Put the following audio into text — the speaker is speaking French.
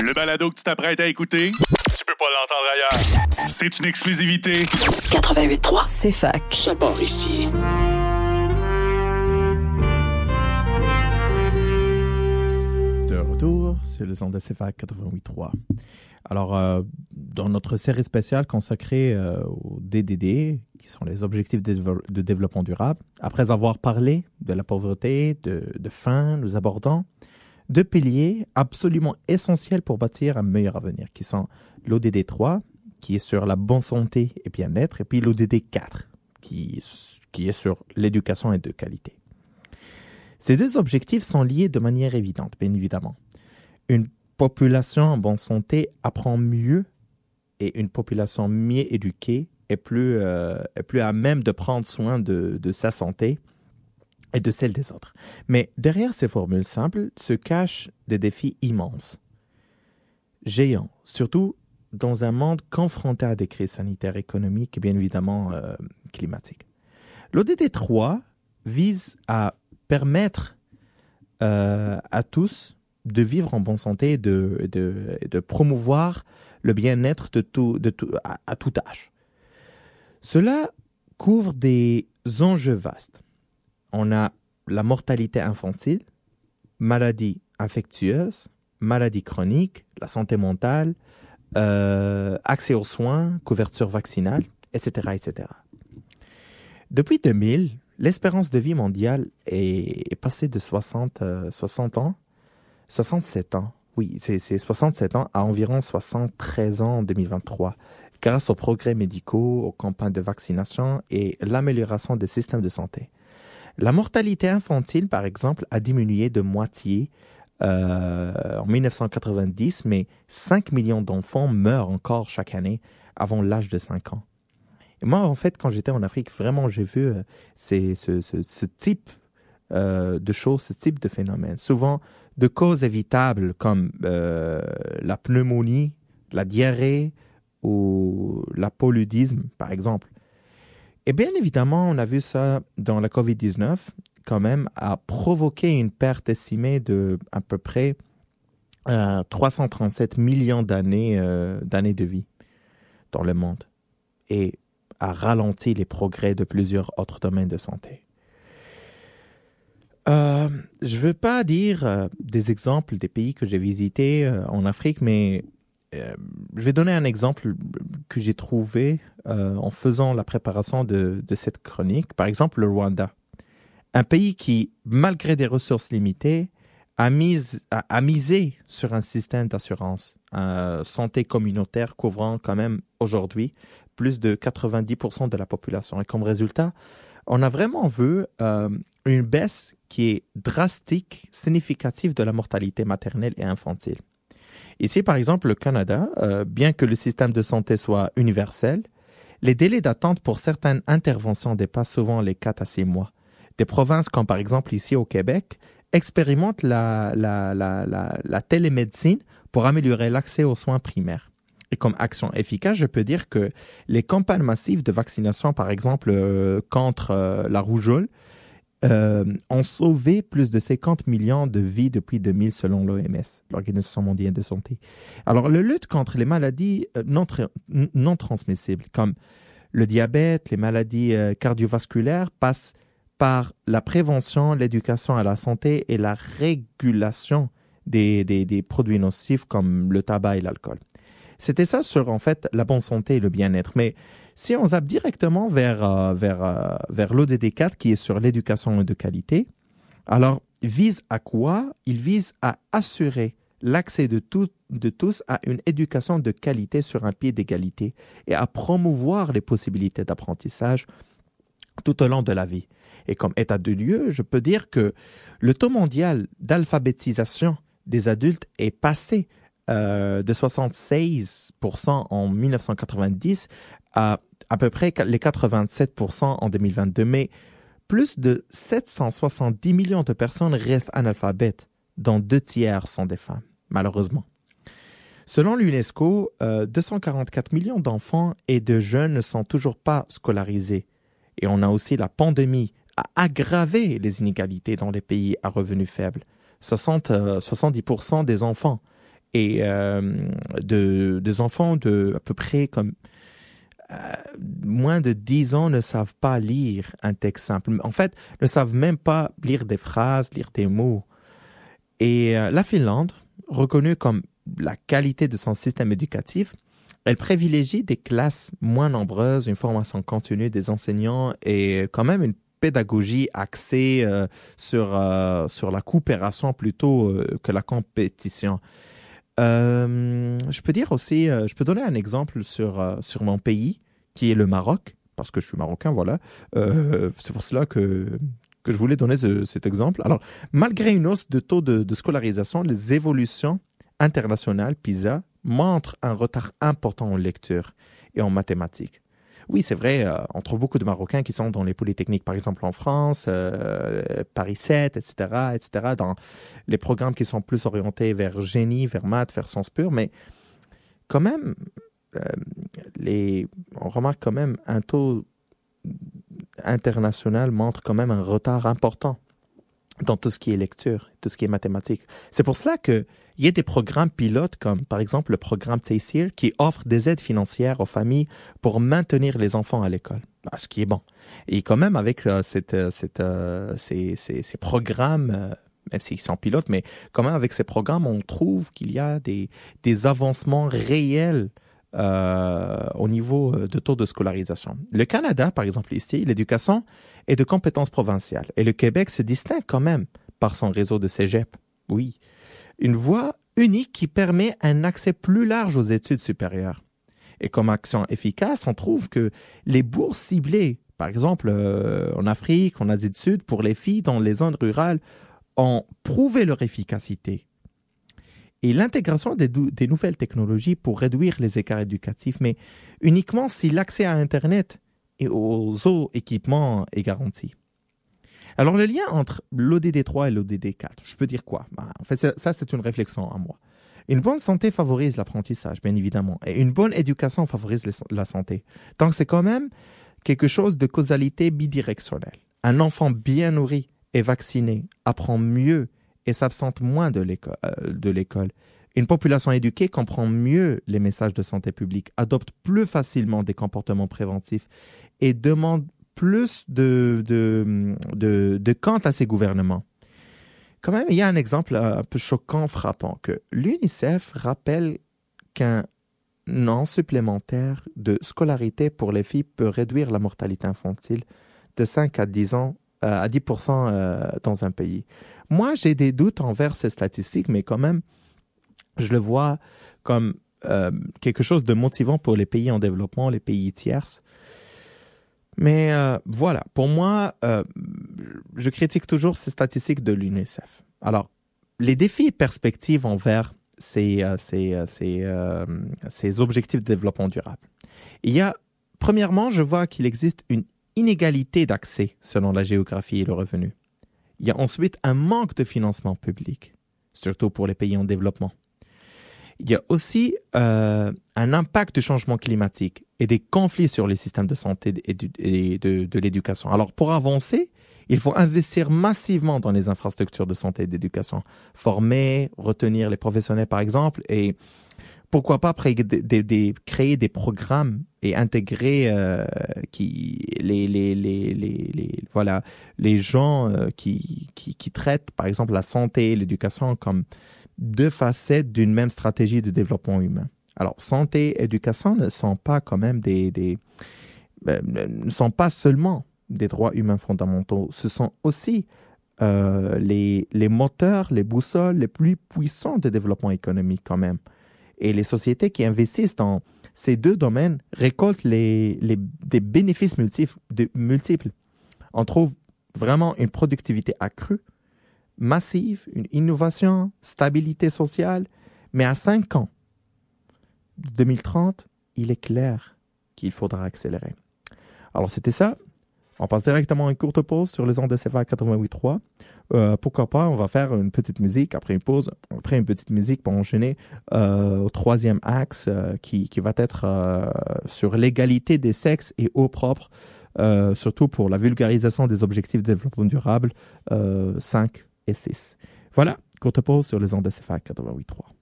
Le balado que tu t'apprêtes à écouter, tu peux pas l'entendre ailleurs. C'est une exclusivité. 88.3, C'est fac. ça part ici. De retour sur les ondes de CFAC 88.3. Alors, dans notre série spéciale consacrée aux DDD, qui sont les objectifs de développement durable, après avoir parlé de la pauvreté, de faim, nous abordons deux piliers absolument essentiels pour bâtir un meilleur avenir, qui sont l'ODD 3, qui est sur la bonne santé et bien-être, et puis l'ODD 4, qui est sur l'éducation et de qualité. Ces deux objectifs sont liés de manière évidente, bien évidemment. Une population en bonne santé apprend mieux et une population mieux éduquée est plus à même de prendre soin de sa santé et de celle des autres. Mais derrière ces formules simples se cachent des défis immenses, géants, surtout dans un monde confronté à des crises sanitaires, économiques et bien évidemment climatiques. L'ODD 3 vise à permettre à tous de vivre en bonne santé et de promouvoir le bien-être à tout âge. Cela couvre des enjeux vastes. On a la mortalité infantile, maladies infectieuses, maladies chroniques, la santé mentale, accès aux soins, couverture vaccinale, etc., etc. Depuis 2000, l'espérance de vie mondiale est passée de 67 ans. Oui, c'est 67 ans à environ 73 ans en 2023, grâce aux progrès médicaux, aux campagnes de vaccination et l'amélioration des systèmes de santé. La mortalité infantile, par exemple, a diminué de moitié en 1990, mais 5 millions d'enfants meurent encore chaque année avant l'âge de 5 ans. Et moi, en fait, quand j'étais en Afrique, vraiment, j'ai vu ce type de choses, ce type de phénomène. Souvent, de causes évitables comme la pneumonie, la diarrhée ou la paludisme, par exemple. Et bien évidemment, on a vu ça dans la COVID-19, quand même, a provoqué une perte estimée de à peu près 337 millions d'années de vie dans le monde et a ralenti les progrès de plusieurs autres domaines de santé. Je ne veux pas dire des exemples des pays que j'ai visités en Afrique, mais je vais donner un exemple que j'ai trouvé en faisant la préparation de cette chronique. Par exemple, le Rwanda. Un pays qui, malgré des ressources limitées, a misé sur un système d'assurance santé communautaire couvrant quand même aujourd'hui plus de 90% de la population. Et comme résultat, on a vraiment vu une baisse qui est drastique, significative de la mortalité maternelle et infantile. Ici, par exemple, le Canada, bien que le système de santé soit universel, les délais d'attente pour certaines interventions dépassent souvent les 4 à 6 mois. Des provinces comme par exemple ici au Québec expérimentent la télémédecine pour améliorer l'accès aux soins primaires. Et comme action efficace, je peux dire que les campagnes massives de vaccination, par exemple contre la rougeole, ont sauvé plus de 50 millions de vies depuis 2000 selon l'OMS, l'Organisation mondiale de santé. Alors, la lutte contre les maladies non transmissibles, comme le diabète, les maladies cardiovasculaires, passe par la prévention, l'éducation à la santé et la régulation des produits nocifs comme le tabac et l'alcool. C'était ça sur, en fait, la bonne santé et le bien-être. Mais si on zappe directement vers l'ODD 4 qui est sur l'éducation de qualité, alors vise à quoi? Il vise à assurer l'accès de tous à une éducation de qualité sur un pied d'égalité et à promouvoir les possibilités d'apprentissage tout au long de la vie. Et comme état de lieu, je peux dire que le taux mondial d'alphabétisation des adultes est passé de 76% en 1990 à peu près les 87% en 2022. Mais plus de 770 millions de personnes restent analphabètes, dont 2 tiers sont des femmes, malheureusement. Selon l'UNESCO, 244 millions d'enfants et de jeunes ne sont toujours pas scolarisés. Et on a aussi la pandémie a aggravé les inégalités dans les pays à revenus faibles. 70% des enfants et des enfants de à peu près comme moins de 10 ans ne savent pas lire un texte simple. En fait, ne savent même pas lire des phrases, lire des mots. Et la Finlande, reconnue comme la qualité de son système éducatif, elle privilégie des classes moins nombreuses, une formation continue des enseignants et quand même une pédagogie axée sur la coopération plutôt que la compétition. Je peux dire aussi, je peux donner un exemple sur mon pays, qui est le Maroc, parce que je suis marocain, voilà. C'est pour cela que je voulais donner cet exemple. Alors, malgré une hausse de taux de scolarisation, les évolutions internationales, PISA, montrent un retard important en lecture et en mathématiques. Oui, c'est vrai, on trouve beaucoup de Marocains qui sont dans les polytechniques, par exemple en France, Paris 7, etc., dans les programmes qui sont plus orientés vers génie, vers maths, vers sciences pures, mais quand même, on remarque quand même un taux international montre quand même un retard important dans tout ce qui est lecture, tout ce qui est mathématiques. C'est pour cela qu'il y a des programmes pilotes comme par exemple le programme Taysir qui offre des aides financières aux familles pour maintenir les enfants à l'école, ce qui est bon. Et quand même avec ces programmes, même s'ils sont pilotes, mais quand même avec ces programmes, on trouve qu'il y a des avancements réels au niveau de taux de scolarisation. Le Canada, par exemple, ici, l'éducation est de compétence provinciale. Et le Québec se distingue quand même par son réseau de cégep. Oui. Une voie unique qui permet un accès plus large aux études supérieures. Et comme action efficace, on trouve que les bourses ciblées, par exemple en Afrique, en Asie du Sud, pour les filles dans les zones rurales, ont prouvé leur efficacité. Et l'intégration des nouvelles technologies pour réduire les écarts éducatifs, mais uniquement si l'accès à Internet et aux autres équipements est garanti. Alors, le lien entre l'ODD 3 et l'ODD 4, je peux dire quoi? En fait, ça, c'est une réflexion à moi. Une bonne santé favorise l'apprentissage, bien évidemment, et une bonne éducation favorise la santé. Donc, c'est quand même quelque chose de causalité bidirectionnelle. Un enfant bien nourri et vacciné apprend mieux et s'absente moins de l'école. Une population éduquée comprend mieux les messages de santé publique, adopte plus facilement des comportements préventifs et demande plus de comptes à ses gouvernements. Quand même, il y a un exemple un peu choquant, frappant, que l'UNICEF rappelle qu'un an supplémentaire de scolarité pour les filles peut réduire la mortalité infantile de 5 à 10% dans un pays. Moi, j'ai des doutes envers ces statistiques, mais quand même, je le vois comme quelque chose de motivant pour les pays en développement, les pays tiers. Mais voilà, pour moi, je critique toujours ces statistiques de l'UNICEF. Alors, les défis et perspectives envers ces objectifs de développement durable. Premièrement, je vois qu'il existe une inégalité d'accès selon la géographie et le revenu. Il y a ensuite un manque de financement public, surtout pour les pays en développement. Il y a aussi un impact du changement climatique et des conflits sur les systèmes de santé et de l'éducation. Alors, pour avancer, il faut investir massivement dans les infrastructures de santé et d'éducation. Former, retenir les professionnels, par exemple, et pourquoi pas créer des programmes et intégrer les gens qui traitent, par exemple, la santé et l'éducation comme deux facettes d'une même stratégie de développement humain. Alors, santé et éducation ne sont pas quand même ne sont pas seulement des droits humains fondamentaux. Ce sont aussi les moteurs, les boussoles les plus puissants de développement économique quand même. Et les sociétés qui investissent dans ces deux domaines récoltent des bénéfices multiples. On trouve vraiment une productivité accrue, massive, une innovation, stabilité sociale, mais à 5 ans, 2030, il est clair qu'il faudra accélérer. Alors, c'était ça. On passe directement à une courte pause sur les ondes de CFA 88.3. Pourquoi pas, on va faire une petite musique après une pause, après une petite musique pour enchaîner au troisième axe qui va être sur l'égalité des sexes et eau propre, surtout pour la vulgarisation des objectifs de développement durable 5 et 6. Voilà, courte pause sur les ondes de CFA 88.3.